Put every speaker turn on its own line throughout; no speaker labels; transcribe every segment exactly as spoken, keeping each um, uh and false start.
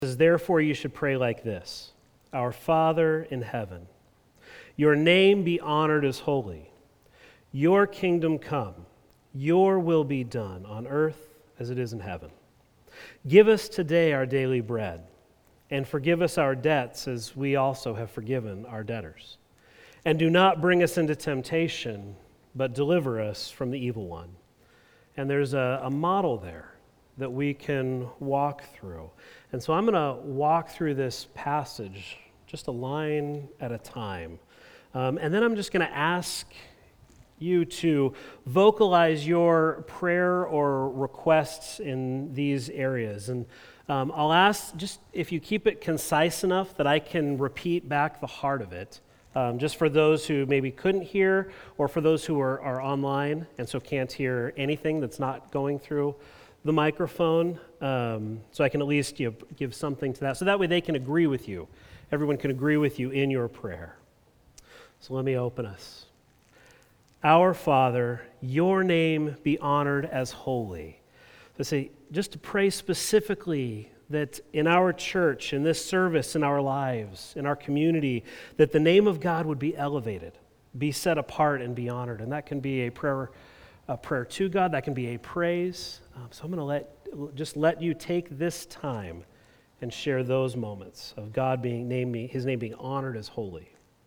says, therefore you should pray like this: Our Father in heaven, your name be honored as holy. Your kingdom come. Your will be done on earth as it is in heaven. Give us today our daily bread, and forgive us our debts as we also have forgiven our debtors. And do not bring us into temptation, but deliver us from the evil one. And there's a, a model there that we can walk through. And so I'm going to walk through this passage just a line at a time. Um, and then I'm just going to ask you to vocalize your prayer or requests in these areas. And um, I'll ask just if you keep it concise enough that I can repeat back the heart of it, um, just for those who maybe couldn't hear, or for those who are, are online and so can't hear anything that's not going through the microphone, um, so I can at least you know, give something to that. So that way they can agree with you. Everyone can agree with you in your prayer. So let me open us. Our Father, your name be honored as holy. Let's say, just to pray specifically that in our church, in this service, in our lives, in our community, that the name of God would be elevated, be set apart, and be honored. And that can be a prayer, a prayer to God. That can be a praise. Um, so I'm going to let just let you take this time and share those moments of God being name, His name being honored as holy.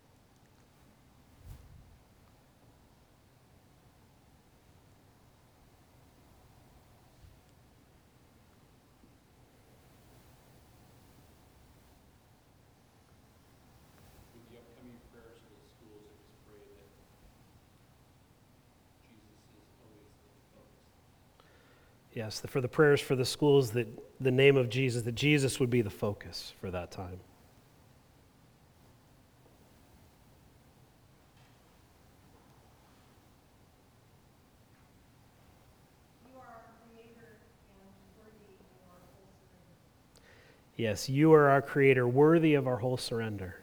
Yes, for the prayers for the schools, that the name of Jesus, that Jesus would be the focus for that time.
You are our creator and worthy of our whole surrender.
Yes, you are our creator, worthy of our whole surrender.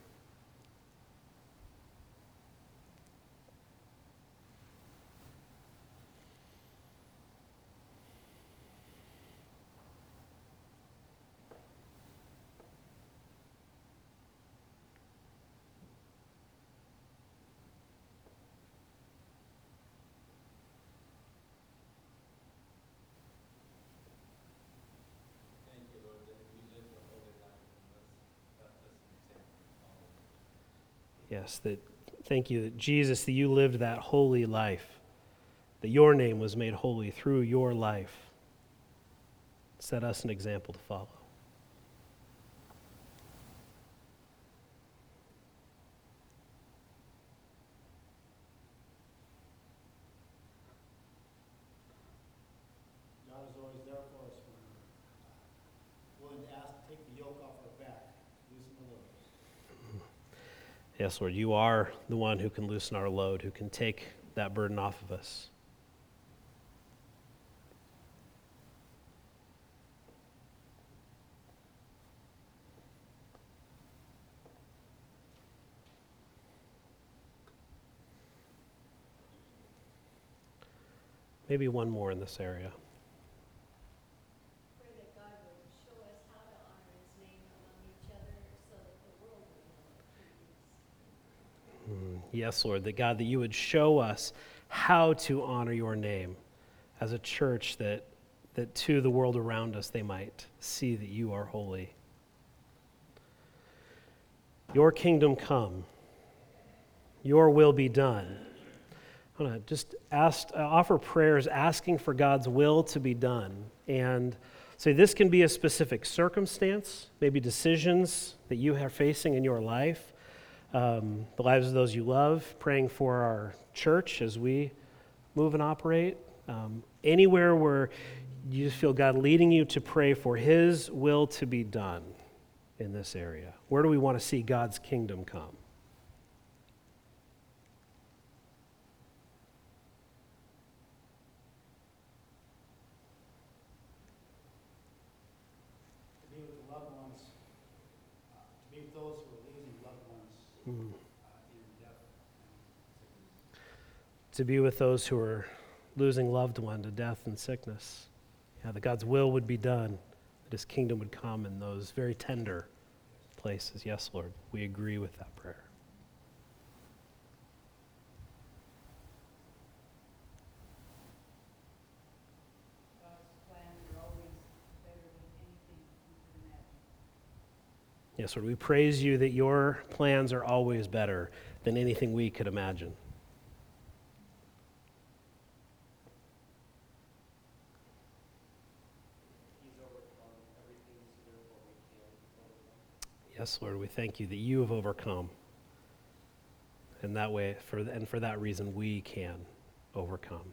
Yes, that thank you that Jesus, that you lived that holy life, that your name was made holy through your life. Set us an example to follow.
God is always there for us when we're willing to ask to take the yoke off our back, loosen the load.
Yes, Lord, you are the one who can loosen our load, who can take that burden off of us. Maybe one more in this area.
Pray that God would show us how to honor His name among each other so that the world would know who He is.
Yes, Lord, that God, that you would show us how to honor your name as a church, that, that to the world around us they might see that you are holy. Your kingdom come, your will be done. I want to just ask, uh, offer prayers asking for God's will to be done. And say this can be a specific circumstance, maybe decisions that you are facing in your life, um, the lives of those you love, praying for our church as we move and operate. Um, anywhere where you just feel God leading you to pray for His will to be done in this area. Where do we want to see God's kingdom come?
To be with the loved ones, uh, to be with those who are losing loved ones
Mm.
uh, in death and sickness.
To be with those who are losing loved one to death and sickness. Yeah, that God's will would be done, that that his kingdom would come in those very tender places. Yes, Lord, we agree with that prayer.
God's plans are always better than anything we could imagine.
Yes, Lord, we praise you that your plans are always better than anything we could imagine.
He's overcome everything, so therefore we can overcome.
Yes, Lord, we thank you that you have overcome. And that way, for and for that reason, we can overcome.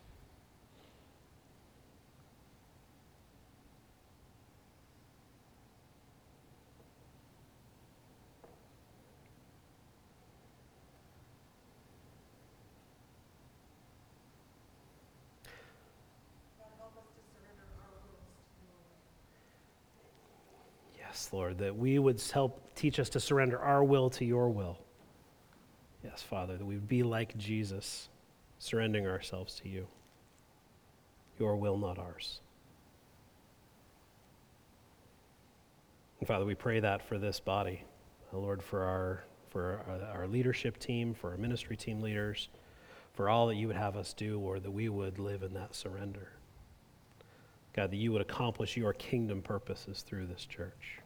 God, help us to surrender our wills to your will.
Yes, Lord, that we would help teach us to surrender our will to your will. Yes, Father, that we would be like Jesus, surrendering ourselves to you. Your will, not ours. And Father, we pray that for this body, uh, Lord, for our for our, our leadership team, for our ministry team leaders, for all that you would have us do, Lord, that we would live in that surrender. God, that you would accomplish your kingdom purposes through this church.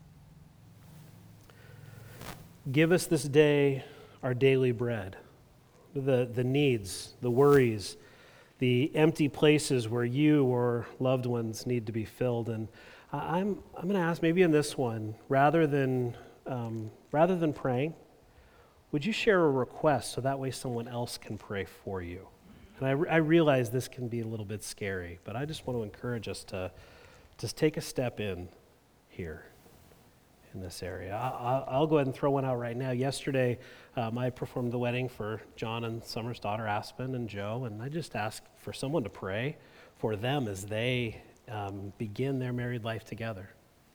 Give us this day our daily bread, the, the needs, the worries, the empty places where you or loved ones need to be filled. And I'm, I'm going to ask, maybe in this one, rather than, um, rather than praying, would you share a request so that way someone else can pray for you? And I, re- I realize this can be a little bit scary, but I just want to encourage us to just take a step in here in this area. I, I'll go ahead and throw one out right now. Yesterday, um, I performed the wedding for John and Summer's daughter, Aspen and Joe, and I just asked for someone to pray for them as they um, begin their married life together.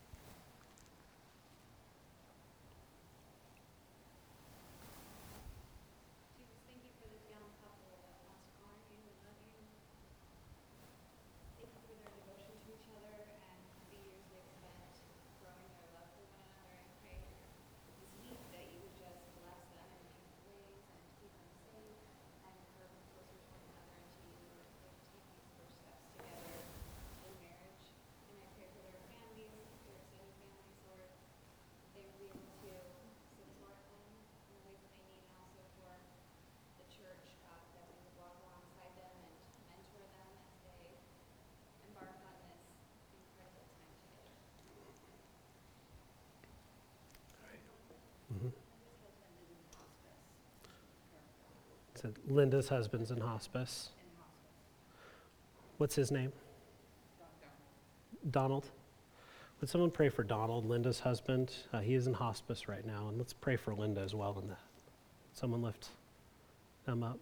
Jesus, thank you for this young couple that wants to honor you and love you. Thank you for their devotion to each other and the years they've spent growing their love for one another. And pray for this week that you would just bless them in beautiful ways and keep them safe and curve them closer to one another and to you as they take these first steps together in marriage. And I pray for their families, their extended families, Lord, they would be able to support them in the ways that they need, and also for the church, God, that we would walk alongside them and mentor them as they embark on this incredible time together.
Mhm.
Linda's husband is in hospice.
So Linda's husband's in hospice.
In hospice.
What's his name?
Don't
Donald. Would someone pray for Donald, Linda's husband? Uh, he is in hospice right now, and let's pray for Linda as well in that. Someone lift them up.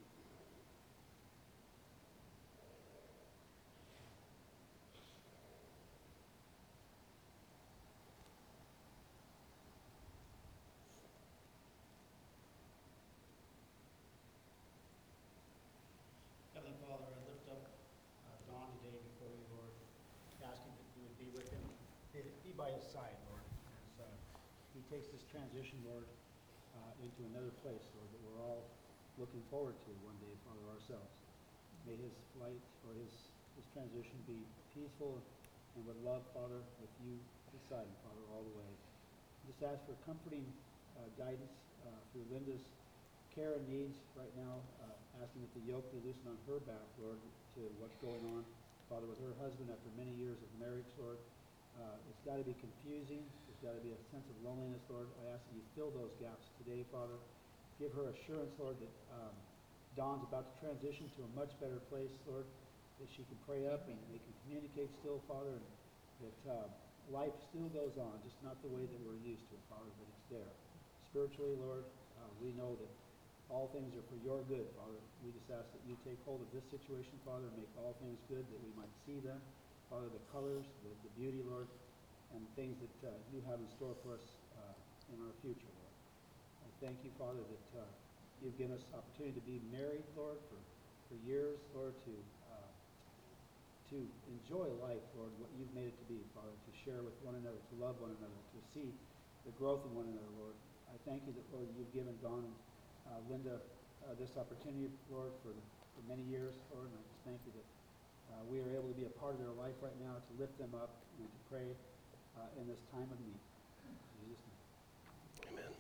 Heavenly Father, I lift up uh, Don today before you, Lord, asking that you would be with him, be, be by his side, Lord, as uh, he takes this transition, Lord, uh, into another place, Lord, that we're all looking forward to one day, Father, ourselves. May his flight or his, his transition be peaceful and with love, Father, with you beside him, Father, all the way. Just ask for comforting uh, guidance uh, through Linda's care and needs right now, uh, asking that the yoke be loosened on her back, Lord, to what's going on, Father, with her husband after many years of marriage, Lord. Uh, it's got to be confusing. There's got to be a sense of loneliness, Lord. I ask that you fill those gaps today, Father. Give her assurance, Lord, that um, Dawn's about to transition to a much better place, Lord, that she can pray up and they can communicate still, Father, and that uh, life still goes on, just not the way that we're used to it, Father, but it's there. Spiritually, Lord, uh, we know that all things are for your good, Father. We just ask that you take hold of this situation, Father, and make all things good, that we might see them. Father, the colors, the, the beauty, Lord, and the things that uh, you have in store for us uh, in our future, Lord. I thank you, Father, that uh, you've given us opportunity to be married, Lord, for, for years, Lord, to uh, to enjoy life, Lord, what you've made it to be, Father, to share with one another, to love one another, to see the growth in one another, Lord. I thank you that, Lord, you've given Dawn and uh, Linda uh, this opportunity, Lord, for, for many years, Lord, and I just thank you that uh, we are able to be a part of their life right now, to lift them up and to pray uh, in this time of need. In Jesus' name.
Amen.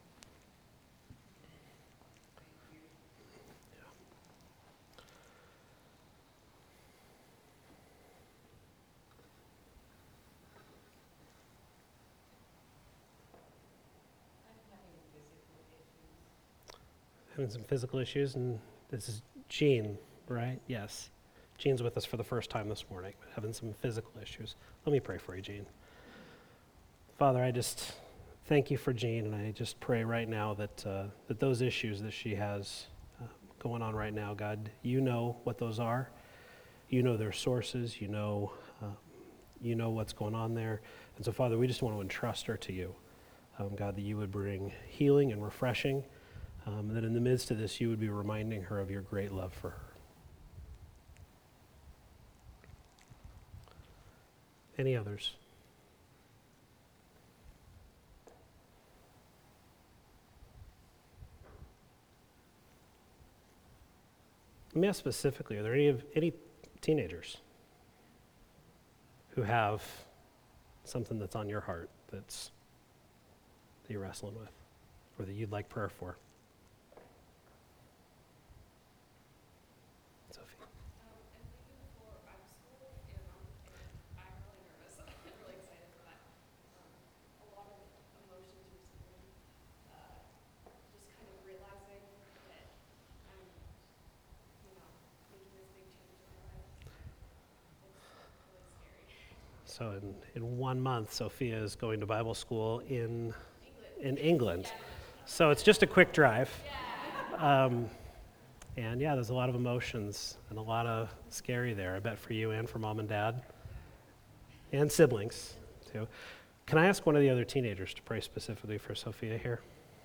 Having some physical issues, and this is Jean, right? Yes. Jean's with us for the first time this morning, but having some physical issues. Let me pray for you, Jean. Father, I just thank you for Jean, and I just pray right now that uh, that those issues that she has uh, going on right now, God, you know what those are. You know their sources. You know, uh, you know what's going on there. And so, Father, we just want to entrust her to you, um, God, that you would bring healing and refreshing. Um, that in the midst of this, you would be reminding her of your great love for her. Any others? Let me ask specifically, are there any of any teenagers who have something that's on your heart that's that you're wrestling with or that you'd like prayer for? Sophie.
Um, I'm thinking for Bible school, and, um, and I'm really nervous. I'm really excited for that. Um, a lot of emotions recently. Uh, just kind of realizing that I'm, you know, making this big change in my life. It's really scary.
So in, in one month, Sophia is going to Bible school in
England.
in England.
Yeah.
So it's just a quick drive.
Yeah.
Um, and yeah, there's a lot of emotions and a lot of scary there, I bet, for you and for mom and dad and siblings too. Can I ask one of the other teenagers to pray specifically for Sophia here?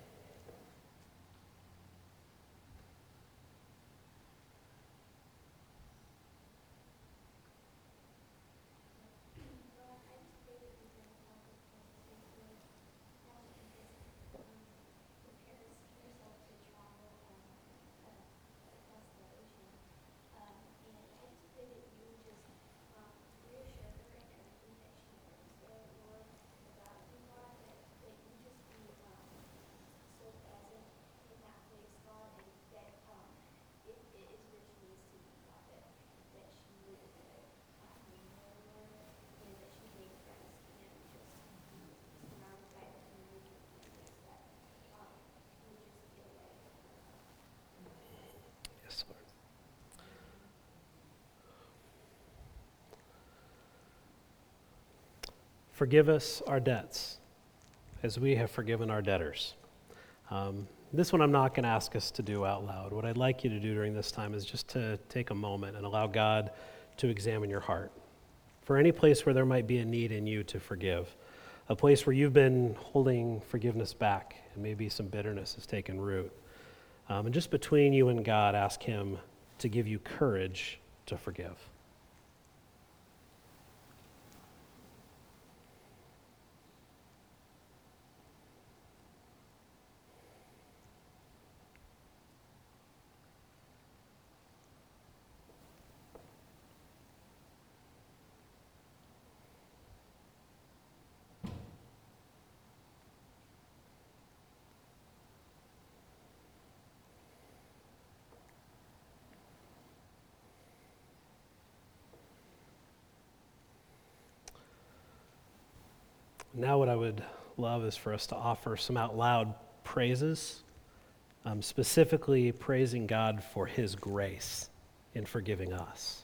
Yes, Lord. Forgive us our debts as we have forgiven our debtors. Um, this one I'm not going to ask us to do out loud. What I'd like you to do during this time is just to take a moment and allow God to examine your heart. For any place where there might be a need in you to forgive, a place where you've been holding forgiveness back and maybe some bitterness has taken root. Um, and just between you and God, ask Him to give you courage to forgive. Now what I would love is for us to offer some out loud praises, um, specifically praising God for His grace in forgiving us.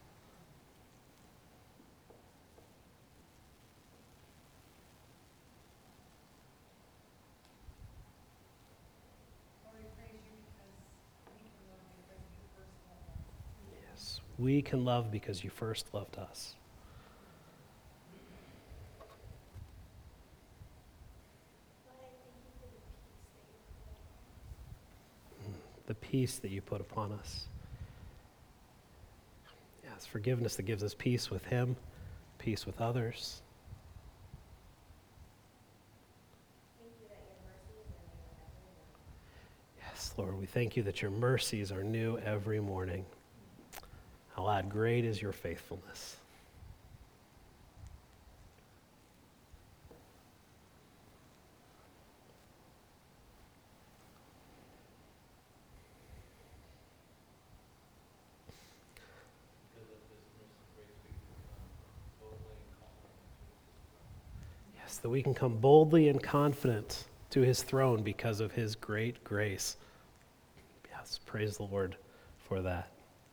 Lord, we praise you because we can love because you first loved us.
Yes, we can love because you first loved us. The peace that you put upon us. Yeah, It's forgiveness that gives us peace with him, peace with others. Yes, Lord, we thank you that your mercies are new every morning. Lord, great is your faithfulness. Yes, that we can come boldly and confident to his throne because of his great grace. Yes, praise the Lord for that.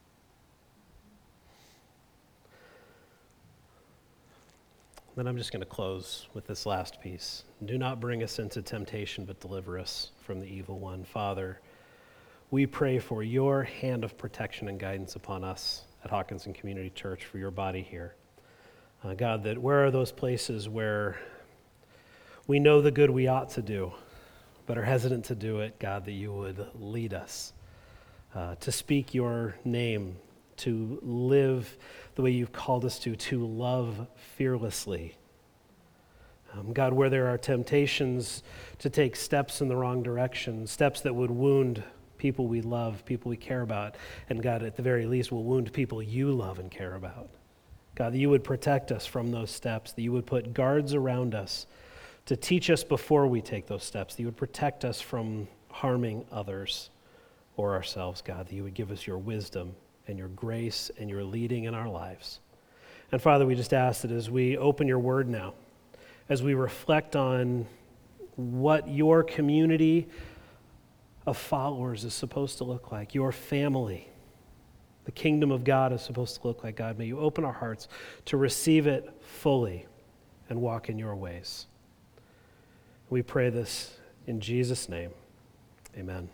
Then I'm just going to close with this last piece. Do not bring us into temptation, but deliver us from the evil one. Father, we pray for your hand of protection and guidance upon us at Hawkinson Community Church, for your body here. Uh, God, that where are those places where we know the good we ought to do, but are hesitant to do it, God, that you would lead us uh, to speak your name, to live the way you've called us to, to love fearlessly. Um, God, where there are temptations to take steps in the wrong direction, steps that would wound people we love, people we care about, and God, at the very least, will wound people you love and care about. God, that you would protect us from those steps, that you would put guards around us to teach us before we take those steps, that you would protect us from harming others or ourselves, God, that you would give us your wisdom and your grace and your leading in our lives. And Father, we just ask that as we open your word now, as we reflect on what your community of followers is supposed to look like, your family, the kingdom of God is supposed to look like, God, may you open our hearts to receive it fully and walk in your ways. We pray this in Jesus' name. Amen.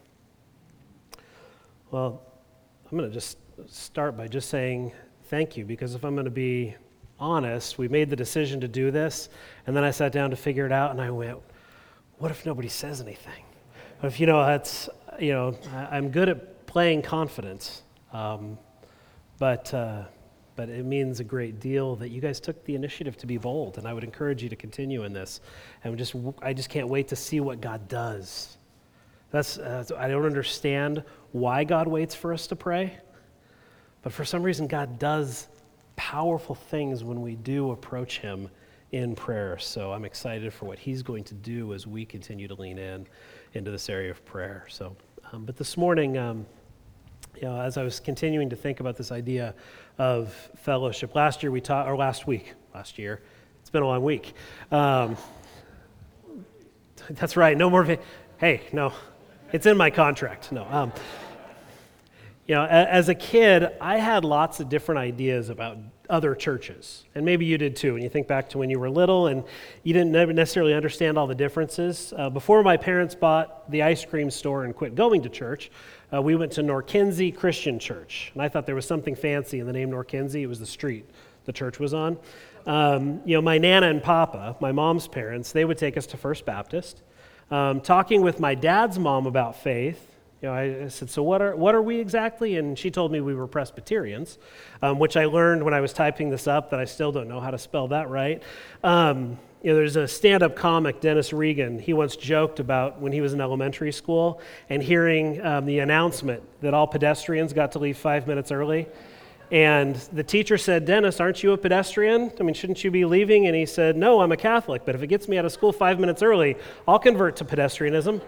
Well, I'm going to just start by just saying thank you, because if I'm going to be honest, we made the decision to do this, and then I sat down to figure it out, and I went, what if nobody says anything? What if, you know, that's, you know, I, I'm good at playing confidence, um, but uh, but it means a great deal that you guys took the initiative to be bold, and I would encourage you to continue in this, and just I just can't wait to see what God does. That's uh, I don't understand why God waits for us to pray. But for some reason, God does powerful things when we do approach him in prayer. So I'm excited for what he's going to do as we continue to lean in into this area of prayer. So, um, but this morning, um, you know, as I was continuing to think about this idea of fellowship, last year we taught, or last week, last year, it's been a long week. Um, that's right, no more, va- hey, no, it's in my contract, no. Um, You know, as a kid, I had lots of different ideas about other churches, and maybe you did too. When you think back to when you were little and you didn't necessarily understand all the differences. Uh, before my parents bought the ice cream store and quit going to church, uh, we went to Norkinsey Christian Church, and I thought there was something fancy in the name Norkinsey. It was the street the church was on. Um, you know, my Nana and Papa, my mom's parents, they would take us to First Baptist. Um, talking with my dad's mom about faith, You know, I said, so what are what are we exactly? And she told me we were Presbyterians, um, which I learned when I was typing this up that I still don't know how to spell that right. Um, you know, there's a stand-up comic, Dennis Regan. He once joked about when he was in elementary school and hearing um, the announcement that all pedestrians got to leave five minutes early. And the teacher said, Dennis, aren't you a pedestrian? I mean, shouldn't you be leaving? And he said, no, I'm a Catholic, but if it gets me out of school five minutes early, I'll convert to pedestrianism.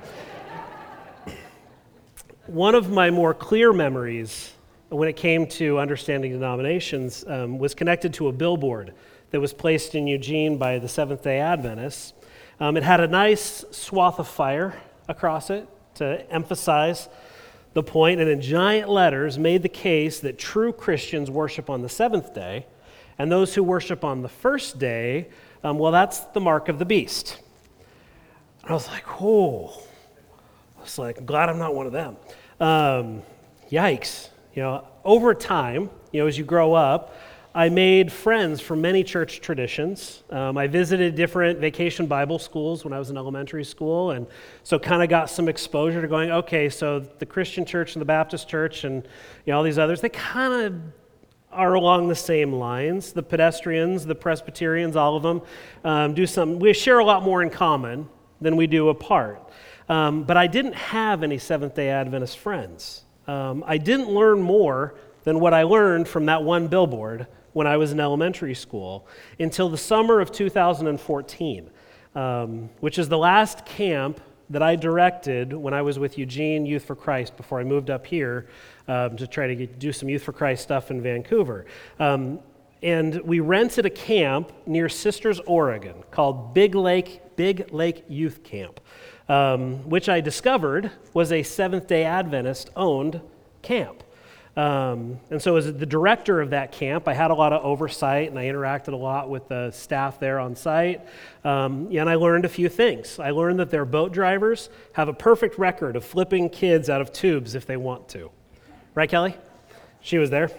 One of my more clear memories when it came to understanding denominations um, was connected to a billboard that was placed in Eugene by the Seventh-day Adventists. Um, it had a nice swath of fire across it to emphasize the point, and in giant letters made the case that true Christians worship on the seventh day, and those who worship on the first day, um, well, that's the mark of the beast. And I was like, oh, I was like, I'm glad I'm not one of them. Um, yikes. You know, over time, you know, as you grow up, I made friends from many church traditions. Um, I visited different vacation Bible schools when I was in elementary school, and so kind of got some exposure to going, okay, so the Christian church and the Baptist church and, you know, all these others, they kind of are along the same lines. The pedestrians, the Presbyterians, all of them um, do some, we share a lot more in common than we do apart. Um, but I didn't have any Seventh-day Adventist friends. Um, I didn't learn more than what I learned from that one billboard when I was in elementary school until the summer of two thousand fourteen, um, which is the last camp that I directed when I was with Eugene Youth for Christ before I moved up here um, to try to get, do some Youth for Christ stuff in Vancouver. Um, and we rented a camp near Sisters, Oregon called Big Lake, Big Lake Youth Camp, um, which I discovered was a Seventh-day Adventist-owned camp. Um, and so as the director of that camp, I had a lot of oversight and I interacted a lot with the staff there on site. Um, and I learned a few things. I learned that their boat drivers have a perfect record of flipping kids out of tubes if they want to. Right, Kelly? She was there.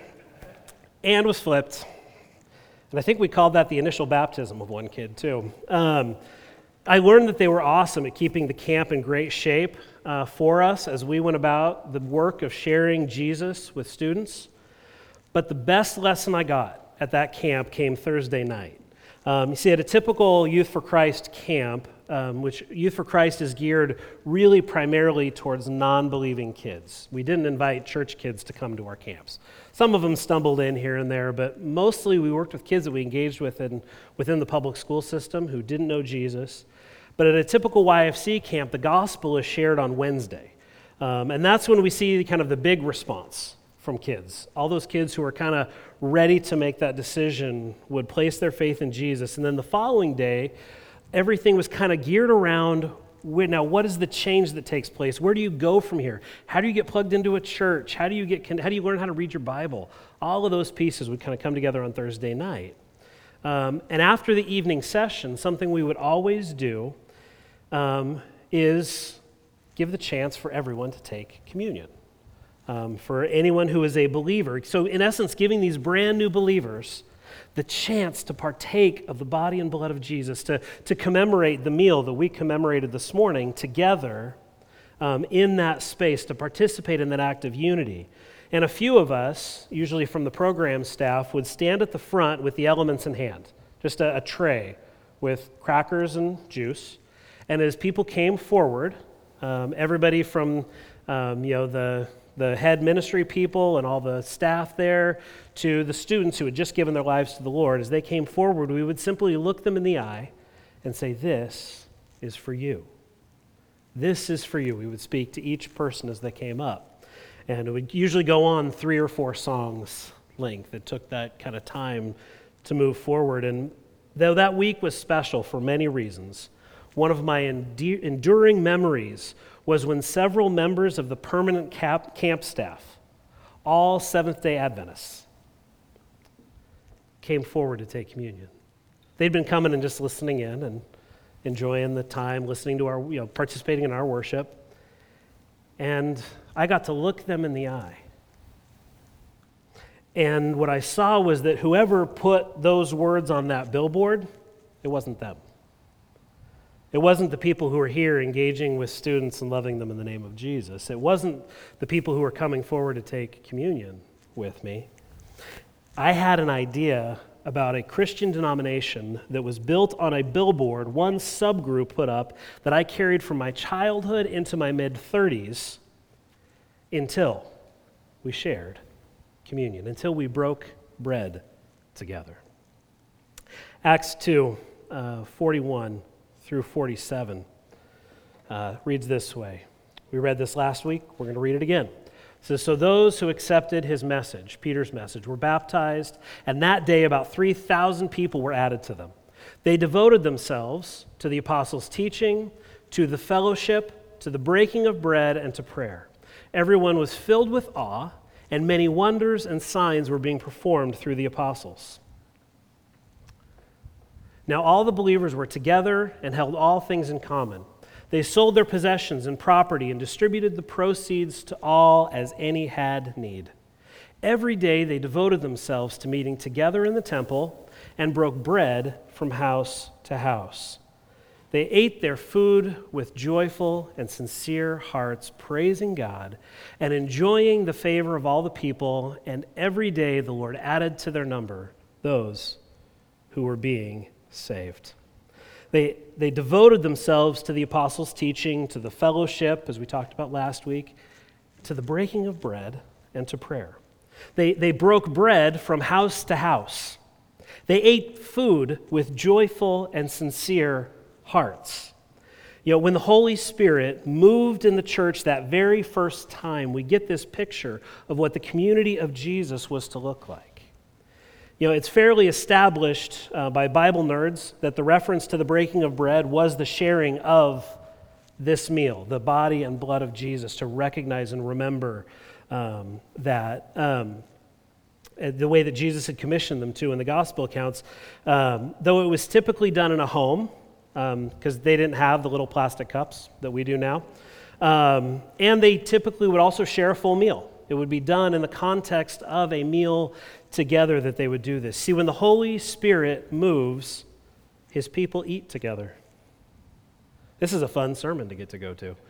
And was flipped. And I think we called that the initial baptism of one kid too. Um, I learned that they were awesome at keeping the camp in great shape uh, for us as we went about the work of sharing Jesus with students. But the best lesson I got at that camp came Thursday night. Um, you see, at a typical Youth for Christ camp, um, which Youth for Christ is geared really primarily towards non-believing kids. We didn't invite church kids to come to our camps. Some of them stumbled in here and there, but mostly we worked with kids that we engaged with in, within the public school system who didn't know Jesus. But at a typical Y F C camp, the gospel is shared on Wednesday. Um, and that's when we see kind of the big response from kids. All those kids who are kind of ready to make that decision would place their faith in Jesus. And then the following day, everything was kind of geared around, now what is the change that takes place? Where do you go from here? How do you get plugged into a church? How do you get? How do you learn how to read your Bible? All of those pieces would kind of come together on Thursday night. Um, and after the evening session, something we would always do um, is give the chance for everyone to take communion. Um, for anyone who is a believer. So in essence, giving these brand new believers the chance to partake of the body and blood of Jesus, to, to commemorate the meal that we commemorated this morning together um, in that space, to participate in that act of unity. And a few of us, usually from the program staff, would stand at the front with the elements in hand, just a, a tray with crackers and juice. And as people came forward, um, everybody from um, you know the the head ministry people and all the staff there to the students who had just given their lives to the Lord, as they came forward, we would simply look them in the eye and say, "This is for you. This is for you." We would speak to each person as they came up. And it would usually go on three or four songs length. It took that kind of time to move forward. And though that week was special for many reasons, one of my endu- enduring memories was when several members of the permanent cap- camp staff, all Seventh-day Adventists, came forward to take communion. They'd been coming and just listening in and enjoying the time, listening to our, you know, participating in our worship. And I got to look them in the eye. And what I saw was that whoever put those words on that billboard, it wasn't them. It wasn't the people who were here engaging with students and loving them in the name of Jesus. It wasn't the people who were coming forward to take communion with me. I had an idea about a Christian denomination that was built on a billboard, one subgroup put up, that I carried from my childhood into my mid-thirties until we shared communion, until we broke bread together. Acts two, uh, forty-one through forty-seven uh, reads this way. We read this last week. We're going to read it again. It says, "So those who accepted his message," Peter's message, "were baptized, and that day about three thousand people were added to them. They devoted themselves to the apostles' teaching, to the fellowship, to the breaking of bread, and to prayer. Everyone was filled with awe, and many wonders and signs were being performed through the apostles. Now all the believers were together and held all things in common. They sold their possessions and property and distributed the proceeds to all as any had need. Every day they devoted themselves to meeting together in the temple and broke bread from house to house. They ate their food with joyful and sincere hearts, praising God and enjoying the favor of all the people, and every day the Lord added to their number those who were being saved. They, they devoted themselves to the apostles' teaching, to the fellowship, as we talked about last week, to the breaking of bread, and to prayer. They, they broke bread from house to house. They ate food with joyful and sincere hearts. You know, when the Holy Spirit moved in the church that very first time, we get this picture of what the community of Jesus was to look like. You know, it's fairly established uh, by Bible nerds that the reference to the breaking of bread was the sharing of this meal, the body and blood of Jesus, to recognize and remember um, that. Um, the way that Jesus had commissioned them to in the gospel accounts, um, though it was typically done in a home, because um, they didn't have the little plastic cups that we do now. Um, and they typically would also share a full meal. It would be done in the context of a meal together that they would do this. See, when the Holy Spirit moves, his people eat together. This is a fun sermon to get to go to.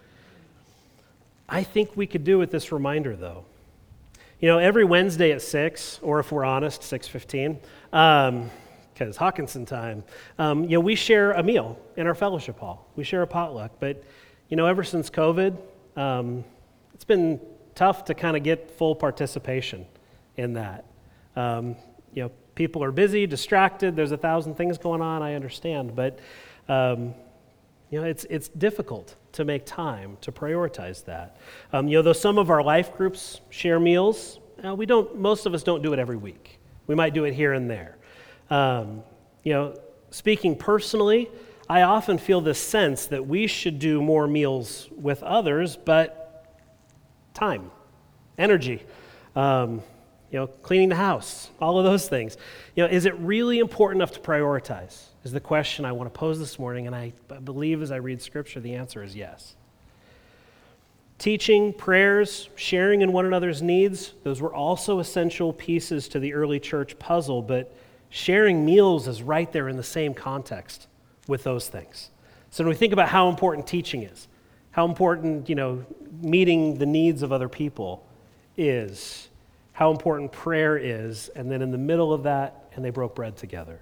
I think we could do with this reminder, though. You know, every Wednesday at six, or if we're honest, six fifteen, um, because Hawkinson time, um, you know, we share a meal in our fellowship hall. We share a potluck. But, you know, ever since COVID, um, it's been tough to kind of get full participation in that. Um, you know, people are busy, distracted. There's a thousand things going on, I understand. But, um, you know, it's it's difficult to make time to prioritize that. Um, you know, though some of our life groups share meals, uh, we don't. Most of us don't do it every week. We might do it here and there. Um, you know, speaking personally, I often feel this sense that we should do more meals with others, but time, energy, um, you know, cleaning the house, all of those things. You know, is it really important enough to prioritize? Is the question I want to pose this morning, and I believe as I read Scripture, the answer is yes. Teaching, prayers, sharing in one another's needs, those were also essential pieces to the early church puzzle, but sharing meals is right there in the same context with those things. So when we think about how important teaching is, how important, you know, meeting the needs of other people is, how important prayer is, and then in the middle of that, and they broke bread together.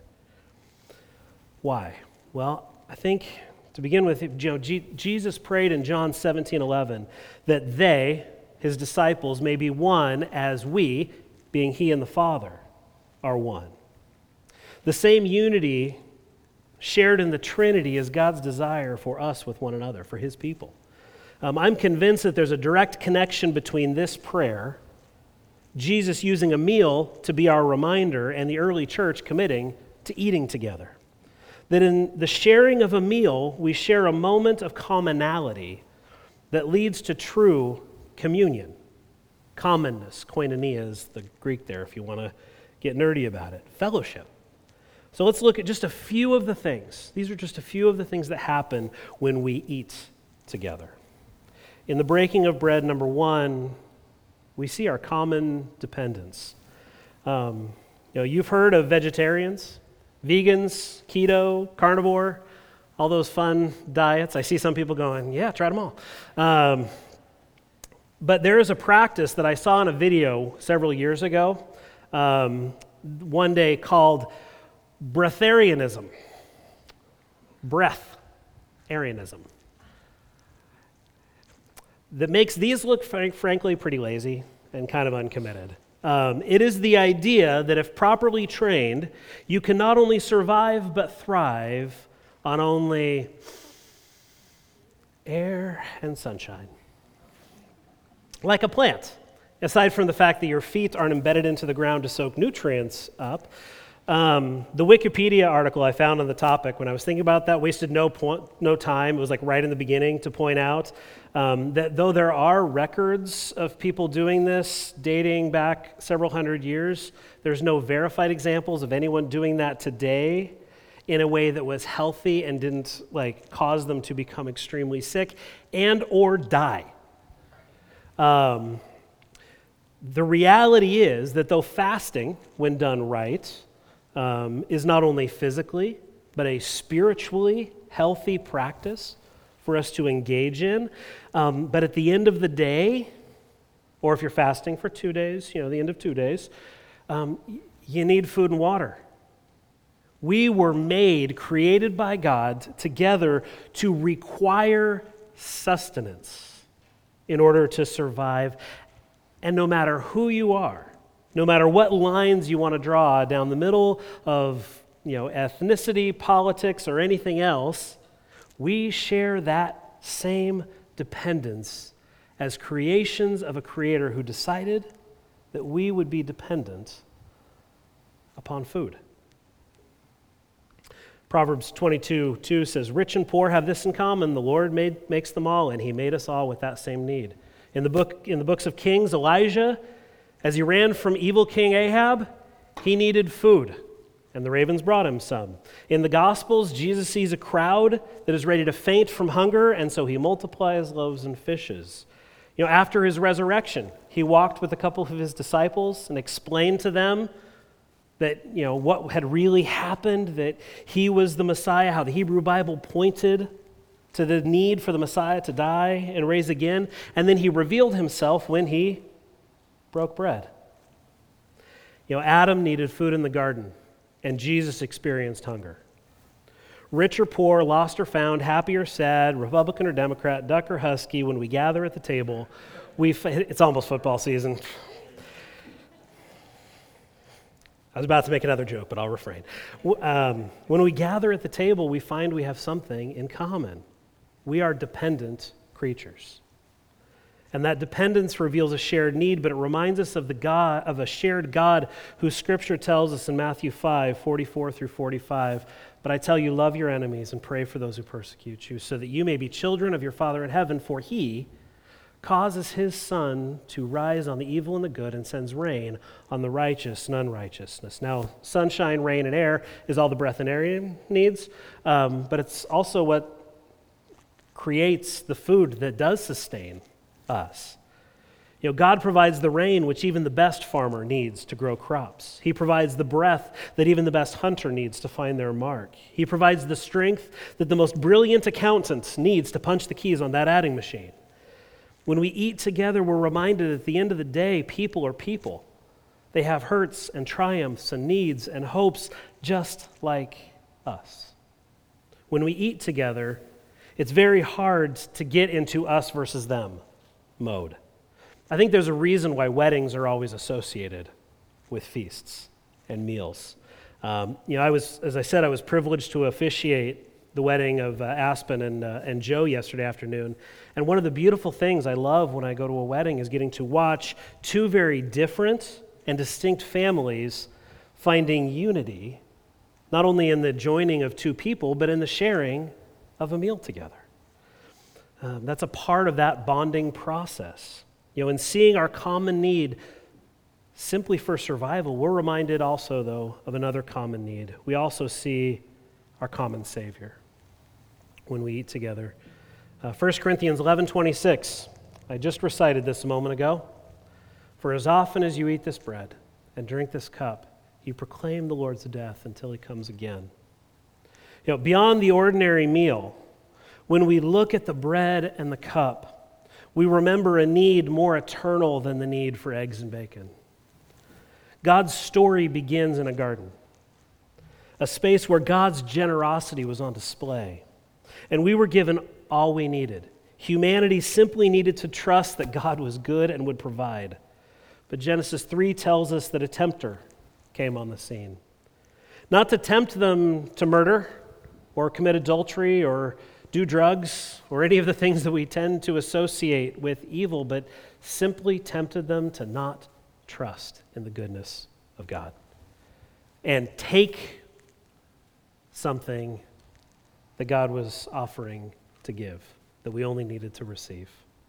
Why? Well, I think to begin with, you know, G- Jesus prayed in John seventeen eleven that they, his disciples, may be one as we, being he and the Father, are one. The same unity shared in the Trinity is God's desire for us with one another, for his people. Um, I'm convinced that there's a direct connection between this prayer, Jesus using a meal to be our reminder, and the early church committing to eating together. That in the sharing of a meal, we share a moment of commonality that leads to true communion. Commonness, koinonia is the Greek there if you want to get nerdy about it. Fellowship. So let's look at just a few of the things. These are just a few of the things that happen when we eat together. In the breaking of bread, number one, we see our common dependence. Um, you know, you've heard of vegetarians, vegans, keto, carnivore, all those fun diets. I see some people going, yeah, try them all. Um, but there is a practice that I saw in a video several years ago, um, one day called breatharianism. Breath-arianism. That makes these look, frank, frankly, pretty lazy and kind of uncommitted. Um, it is the idea that if properly trained, you can not only survive but thrive on only air and sunshine. Like a plant, aside from the fact that your feet aren't embedded into the ground to soak nutrients up. Um, the Wikipedia article I found on the topic when I was thinking about that wasted no point, no time. It was like right in the beginning to point out um, that though there are records of people doing this dating back several hundred years, there's no verified examples of anyone doing that today in a way that was healthy and didn't like cause them to become extremely sick and or die. Um, the reality is that though fasting, when done right, Um, is not only physically, but a spiritually healthy practice for us to engage in. Um, but at the end of the day, or if you're fasting for two days, you know, the end of two days, um, you need food and water. We were made, created by God, together to require sustenance in order to survive. And no matter who you are, no matter what lines you want to draw down the middle of, you know, ethnicity, politics, or anything else, we share that same dependence as creations of a creator who decided that we would be dependent upon food. Proverbs twenty-two two says, "Rich and poor have this in common, the Lord made, makes them all, and he made us all with that same need." In the book, in the books of Kings, Elijah, as he ran from evil King Ahab, he needed food, and the ravens brought him some. In the Gospels, Jesus sees a crowd that is ready to faint from hunger, and so he multiplies loaves and fishes. You know, after his resurrection, he walked with a couple of his disciples and explained to them that, you know, what had really happened, that he was the Messiah, how the Hebrew Bible pointed to the need for the Messiah to die and rise again. And then he revealed himself when he broke bread. You know, Adam needed food in the garden, and Jesus experienced hunger. Rich or poor, lost or found, happy or sad, Republican or Democrat, duck or husky, when we gather at the table, we it's almost football season. I was about to make another joke, but I'll refrain. Um, when we gather at the table, we find we have something in common. We are dependent creatures. And that dependence reveals a shared need, but it reminds us of the God, of a shared God whose Scripture tells us in Matthew five, forty-four through forty-five, "But I tell you, love your enemies and pray for those who persecute you, so that you may be children of your Father in heaven, for he causes his sun to rise on the evil and the good and sends rain on the righteous and unrighteousness." Now, sunshine, rain, and air is all the breath and air needs, um, but it's also what creates the food that does sustain us. You know, God provides the rain which even the best farmer needs to grow crops. He provides the breath that even the best hunter needs to find their mark. He provides the strength that the most brilliant accountant needs to punch the keys on that adding machine. When we eat together, we're reminded at the end of the day, people are people. They have hurts and triumphs and needs and hopes just like us. When we eat together, it's very hard to get into us versus them mode. I think there's a reason why weddings are always associated with feasts and meals. Um, you know, I was, as I said, I was privileged to officiate the wedding of uh, Aspen and, uh, and Joe yesterday afternoon. And one of the beautiful things I love when I go to a wedding is getting to watch two very different and distinct families finding unity, not only in the joining of two people, but in the sharing of a meal together. Um, that's a part of that bonding process. You know, in seeing our common need simply for survival, we're reminded also, though, of another common need. We also see our common Savior when we eat together. Uh, First Corinthians eleven twenty-six, I just recited this a moment ago. "For as often as you eat this bread and drink this cup, you proclaim the Lord's death until he comes again." You know, beyond the ordinary meal, when we look at the bread and the cup, we remember a need more eternal than the need for eggs and bacon. God's story begins in a garden, a space where God's generosity was on display, and we were given all we needed. Humanity simply needed to trust that God was good and would provide. But Genesis three tells us that a tempter came on the scene. Not to tempt them to murder or commit adultery or do drugs or any of the things that we tend to associate with evil, but simply tempted them to not trust in the goodness of God and take something that God was offering to give, that we only needed to receive.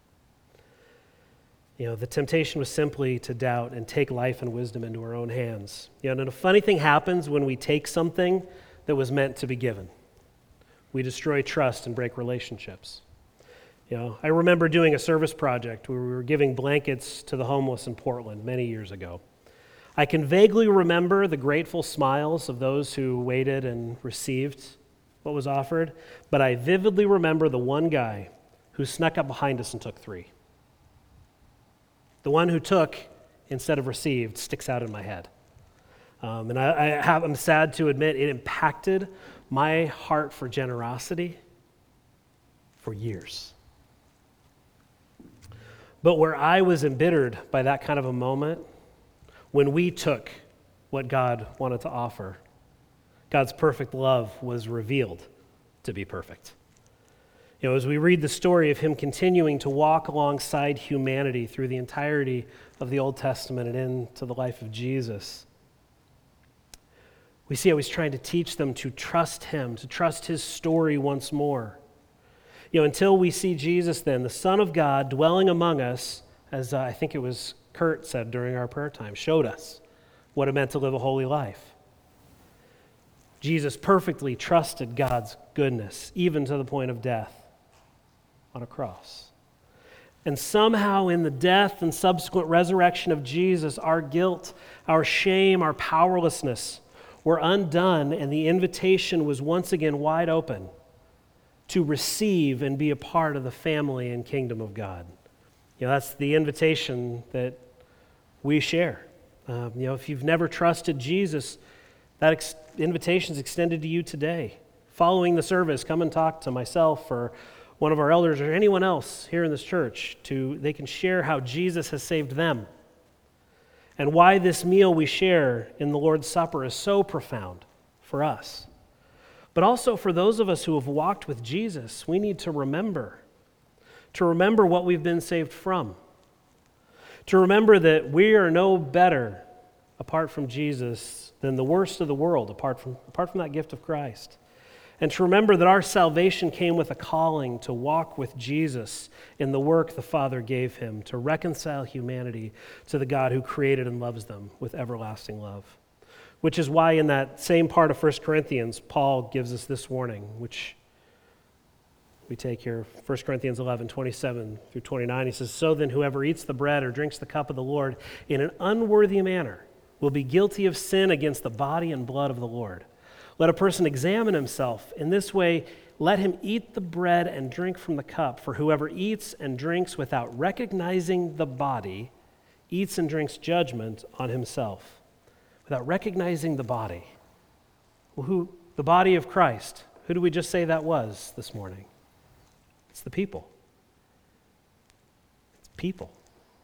You know, the temptation was simply to doubt and take life and wisdom into our own hands. You know, and a funny thing happens when we take something that was meant to be given. We destroy trust and break relationships. You know, I remember doing a service project where we were giving blankets to the homeless in Portland many years ago. I can vaguely remember the grateful smiles of those who waited and received what was offered, but I vividly remember the one guy who snuck up behind us and took three. The one who took instead of received sticks out in my head. Um, and I, I have, I'm sad to admit it impacted my heart for generosity for years. But where I was embittered by that kind of a moment, when we took what God wanted to offer, God's perfect love was revealed to be perfect. You know, as we read the story of him continuing to walk alongside humanity through the entirety of the Old Testament and into the life of Jesus, we see how he's trying to teach them to trust him, to trust his story once more. You know, until we see Jesus then, the Son of God, dwelling among us, as uh, I think it was Kurt said during our prayer time, showed us what it meant to live a holy life. Jesus perfectly trusted God's goodness, even to the point of death on a cross. And somehow in the death and subsequent resurrection of Jesus, our guilt, our shame, our powerlessness were undone, and the invitation was once again wide open to receive and be a part of the family and kingdom of God. You know, that's the invitation that we share. Um, you know, if you've never trusted Jesus, that ex- invitation is extended to you today. Following the service, come and talk to myself or one of our elders or anyone else here in this church. To they can share how Jesus has saved them and why this meal we share in the Lord's Supper is so profound for us. But also for those of us who have walked with Jesus, we need to remember, to remember what we've been saved from, to remember that we are no better apart from Jesus than the worst of the world apart from, apart from that gift of Christ. And to remember that our salvation came with a calling to walk with Jesus in the work the Father gave him to reconcile humanity to the God who created and loves them with everlasting love. Which is why in that same part of First Corinthians, Paul gives us this warning, which we take here, First Corinthians eleven, twenty-seven through twenty-nine. He says, "So then whoever eats the bread or drinks the cup of the Lord in an unworthy manner will be guilty of sin against the body and blood of the Lord. Let a person examine himself. In this way, let him eat the bread and drink from the cup. For whoever eats and drinks without recognizing the body eats and drinks judgment on himself." Without recognizing the body. Well, who, the body of Christ, who did we just say that was this morning? It's the people. It's people.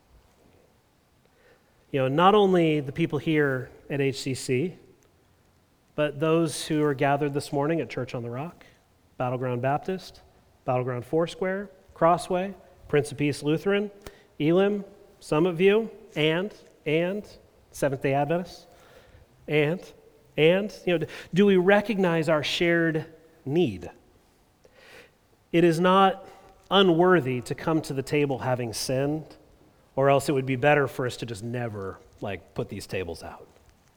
You know, not only the people here at H C C, but those who are gathered this morning at Church on the Rock, Battleground Baptist, Battleground Foursquare, Crossway, Prince of Peace Lutheran, Elim, Summit View, and, and Seventh-day Adventists. And, and, you know, do we recognize our shared need? It is not unworthy to come to the table having sinned, or else it would be better for us to just never, like, put these tables out.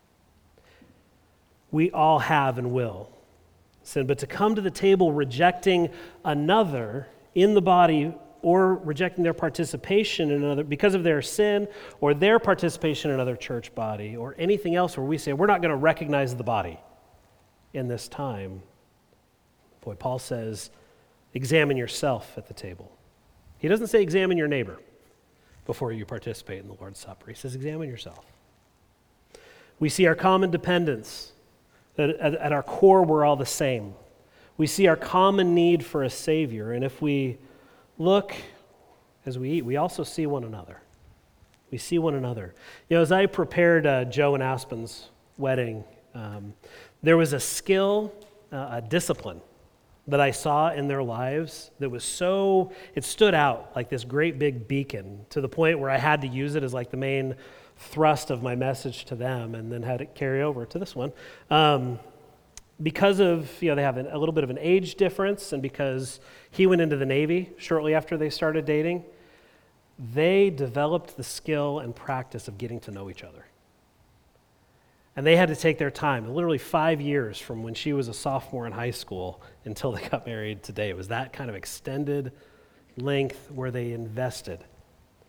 We all have and will sin, but to come to the table rejecting another in the body or rejecting their participation in another because of their sin or their participation in another church body or anything else where we say we're not going to recognize the body in this time. Boy, Paul says, examine yourself at the table. He doesn't say examine your neighbor before you participate in the Lord's Supper. He says examine yourself. We see our common dependence. That at, at our core, we're all the same. We see our common need for a Savior, and if we look as we eat, we also see one another. We see one another. You know, as I prepared uh, Joe and Aspen's wedding, um, there was a skill, uh, a discipline that I saw in their lives that was so, it stood out like this great big beacon to the point where I had to use it as like the main thrust of my message to them and then had it carry over to this one. Um, Because of, you know, they have a little bit of an age difference, and because he went into the Navy shortly after they started dating, they developed the skill and practice of getting to know each other. And they had to take their time, literally five years from when she was a sophomore in high school until they got married today. It was that kind of extended length where they invested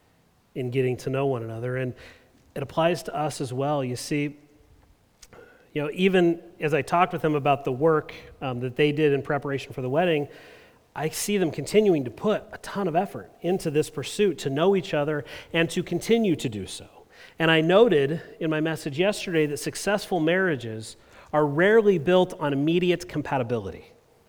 in getting to know one another. And it applies to us as well. You see, You know, even as I talked with them about the work um, that they did in preparation for the wedding, I see them continuing to put a ton of effort into this pursuit to know each other and to continue to do so. And I noted in my message yesterday that successful marriages are rarely built on immediate compatibility.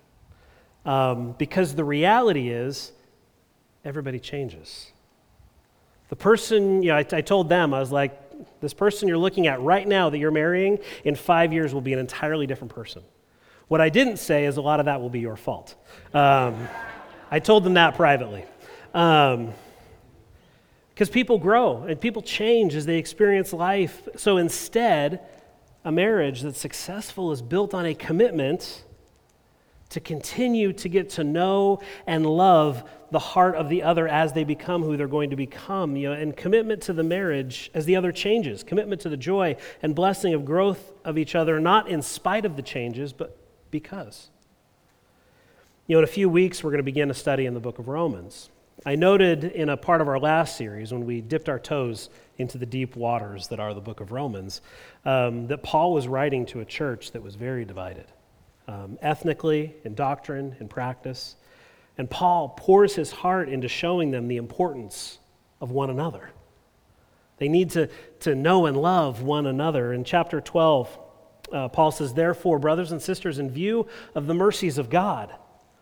Um, because the reality is, everybody changes. The person, you know, I, I told them, I was like, this person you're looking at right now that you're marrying, in five years will be an entirely different person. What I didn't say is a lot of that will be your fault. Um, I told them that privately. Um, because people grow and people change as they experience life. So instead, a marriage that's successful is built on a commitment to continue to get to know and love the heart of the other as they become who they're going to become, you know, and commitment to the marriage as the other changes, commitment to the joy and blessing of growth of each other, not in spite of the changes, but because. You know, in a few weeks, we're going to begin a study in the book of Romans. I noted in a part of our last series, when we dipped our toes into the deep waters that are the book of Romans, um, that Paul was writing to a church that was very divided, um, ethnically, in doctrine, in practice. And Paul pours his heart into showing them the importance of one another. They need to, to know and love one another. In chapter twelve, uh, Paul says, "Therefore, brothers and sisters, in view of the mercies of God,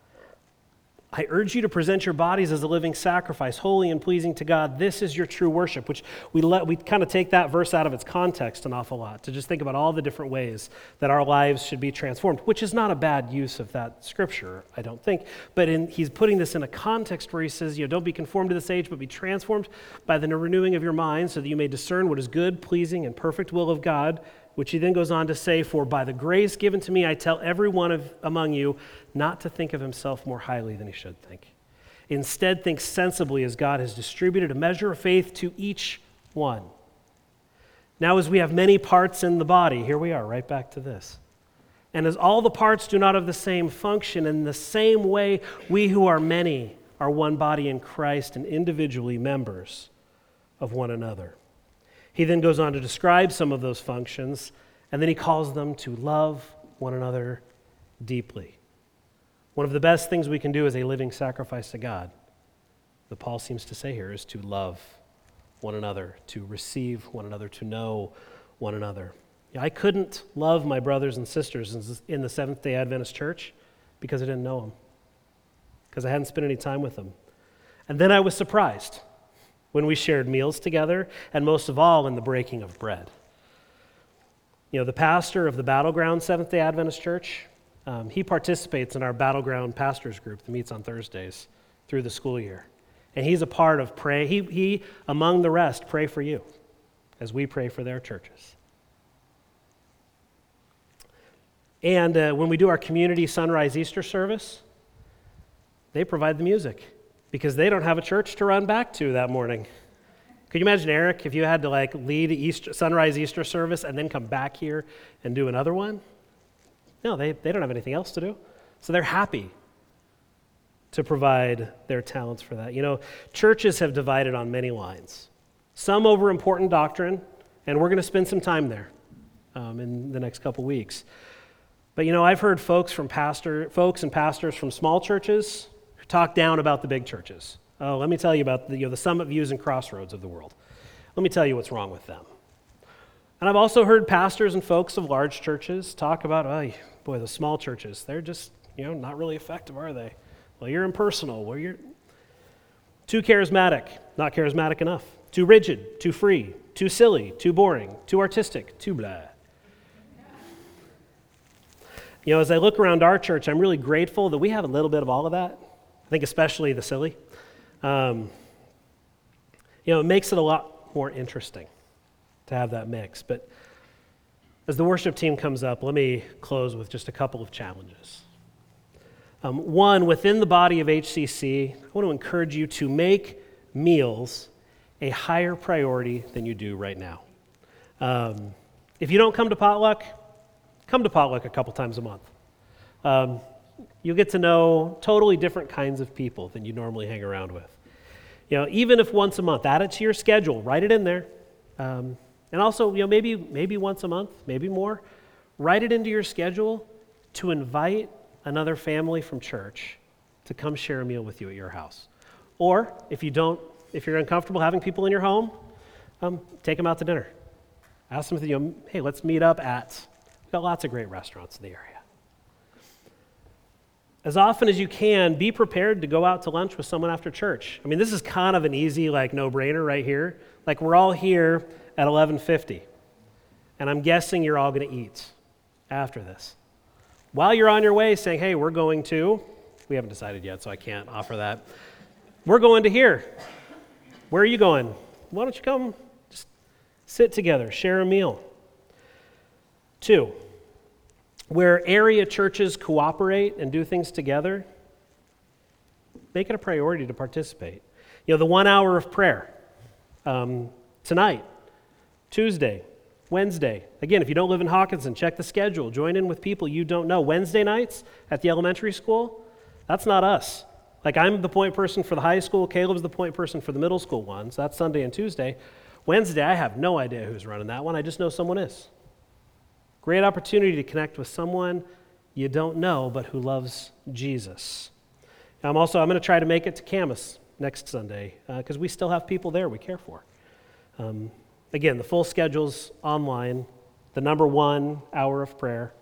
I urge you to present your bodies as a living sacrifice, holy and pleasing to God. This is your true worship," which we let we kind of take that verse out of its context an awful lot, to just think about all the different ways that our lives should be transformed, which is not a bad use of that scripture, I don't think. But in, he's putting this in a context where he says, you know, don't be conformed to this age, but be transformed by the renewing of your mind so that you may discern what is good, pleasing, and perfect will of God, which he then goes on to say, "For by the grace given to me, I tell every one of among you not to think of himself more highly than he should think. Instead, think sensibly as God has distributed a measure of faith to each one. Now, as we have many parts in the body," here we are, right back to this, "and as all the parts do not have the same function, in the same way we who are many are one body in Christ and individually members of one another." He then goes on to describe some of those functions, and then he calls them to love one another deeply. One of the best things we can do as a living sacrifice to God, that Paul seems to say here, is to love one another, to receive one another, to know one another. I couldn't love my brothers and sisters in the Seventh-day Adventist Church because I didn't know them, because I hadn't spent any time with them. And then I was surprised when we shared meals together, and most of all, in the breaking of bread. You know, the pastor of the Battleground Seventh-day Adventist Church, um, he participates in our Battleground Pastors Group that meets on Thursdays through the school year. And he's a part of pray. He, he, among the rest, pray for you as we pray for their churches. And uh, when we do our community sunrise Easter service, they provide the music, because they don't have a church to run back to that morning. Could you imagine, Eric, if you had to like lead Easter, sunrise Easter service and then come back here and do another one? No, they, they don't have anything else to do. So they're happy to provide their talents for that. You know, churches have divided on many lines. Some over important doctrine, and we're going to spend some time there um, in the next couple weeks. But you know, I've heard folks from pastor, folks and pastors from small churches talk down about the big churches. Oh, let me tell you about the, you know, the Summit Views and Crossroads of the world. Let me tell you what's wrong with them. And I've also heard pastors and folks of large churches talk about, oh, boy, the small churches, they're just, you know, not really effective, are they? Well, you're impersonal. Well, you're too charismatic, not charismatic enough. Too rigid, too free, too silly, too boring, too artistic, too blah. You know, as I look around our church, I'm really grateful that we have a little bit of all of that. I think especially the silly. Um, you know, it makes it a lot more interesting to have that mix. But as the worship team comes up, let me close with just a couple of challenges. Um, one, within the body of H C C, I want to encourage you to make meals a higher priority than you do right now. Um, if you don't come to potluck, come to potluck a couple times a month. Um, You'll get to know totally different kinds of people than you normally hang around with. You know, even if once a month, add it to your schedule, write it in there. Um, and also, you know, maybe maybe once a month, maybe more, write it into your schedule to invite another family from church to come share a meal with you at your house. Or if you don't, if you're uncomfortable having people in your home, um, take them out to dinner. Ask them, you know, hey, let's meet up at, we've got lots of great restaurants in the area. As often as you can, be prepared to go out to lunch with someone after church. I mean, this is kind of an easy, like, no-brainer right here. Like, we're all here at eleven fifty, and I'm guessing you're all going to eat after this. While you're on your way saying, hey, we're going to, we haven't decided yet, so I can't offer that. We're going to here. Where are you going? Why don't you come just sit together, share a meal? Two, where area churches cooperate and do things together, make it a priority to participate. You know, the one hour of prayer um, tonight, Tuesday, Wednesday. Again, if you don't live in Hawkinson, check the schedule. Join in with people you don't know. Wednesday nights at the elementary school, that's not us. Like, I'm the point person for the high school. Caleb's the point person for the middle school ones. That's Sunday and Tuesday. Wednesday, I have no idea who's running that one. I just know someone is. Great opportunity to connect with someone you don't know, but who loves Jesus. I'm also, I'm going to try to make it to Camas next Sunday, because uh, we still have people there we care for. Um, again, the full schedule's online, the number one hour of prayer.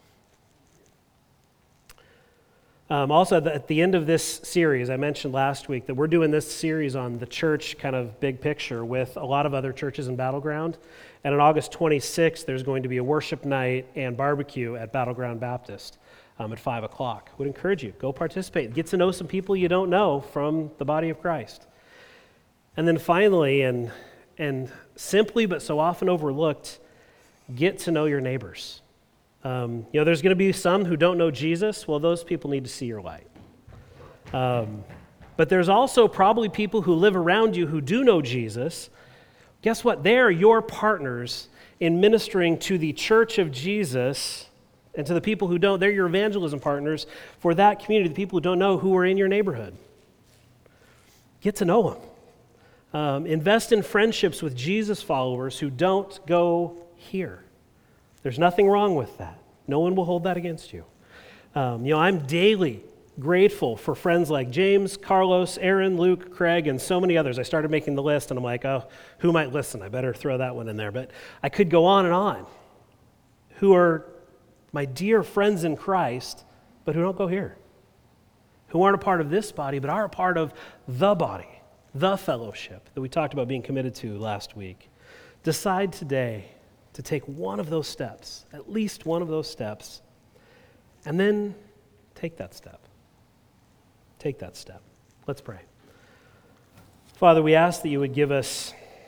Um, also, at the end of this series, I mentioned last week that we're doing this series on the church kind of big picture with a lot of other churches in Battleground. And on August twenty-sixth, there's going to be a worship night and barbecue at Battleground Baptist um, at five o'clock. I would encourage you, go participate. Get to know some people you don't know from the body of Christ. And then finally, and, and simply but so often overlooked, get to know your neighbors. Um, you know, there's going to be some who don't know Jesus. Well, those people need to see your light. Um, but there's also probably people who live around you who do know Jesus. Guess what? They are your partners in ministering to the church of Jesus and to the people who don't. They're your evangelism partners for that community, the people who don't know who are in your neighborhood. Get to know them. Um, invest in friendships with Jesus followers who don't go here. There's nothing wrong with that. No one will hold that against you. Um, you know, I'm daily grateful for friends like James, Carlos, Aaron, Luke, Craig, and so many others. I started making the list, and I'm like, oh, who might listen? I better throw that one in there. But I could go on and on. Who are my dear friends in Christ, but who don't go here. Who aren't a part of this body, but are a part of the body, the fellowship that we talked about being committed to last week. Decide today to take one of those steps, at least one of those steps, and then take that step. Take that step. Let's pray. Father, we ask that you would give us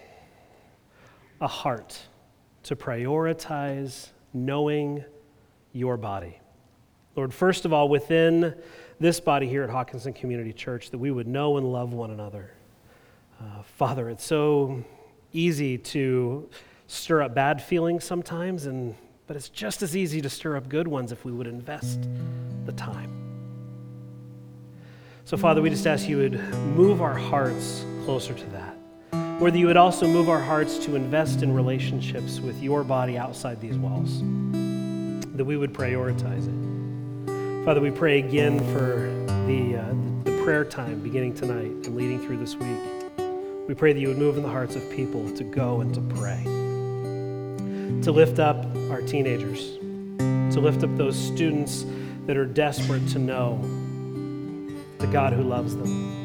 a heart to prioritize knowing your body. Lord, first of all, within this body here at Hawkinson Community Church, that we would know and love one another. Uh, Father, it's so easy to stir up bad feelings sometimes, and but it's just as easy to stir up good ones if we would invest the time. So, Father, we just ask you would move our hearts closer to that. Whether you would also move our hearts to invest in relationships with your body outside these walls, that we would prioritize it. Father, we pray again for the, uh, the prayer time beginning tonight and leading through this week. We pray that you would move in the hearts of people to go and to pray, to lift up our teenagers, to lift up those students that are desperate to know the God who loves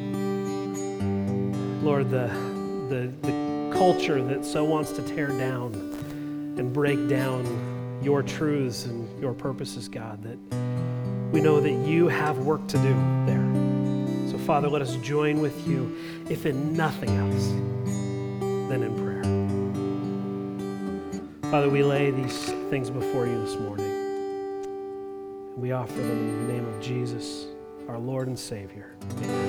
them. Lord, the, the, the culture that so wants to tear down and break down your truths and your purposes, God, that we know that you have work to do there. So, Father, let us join with you, if in nothing else, than in prayer. Father, we lay these things before you this morning. And we offer them in the name of Jesus, our Lord and Savior. Amen.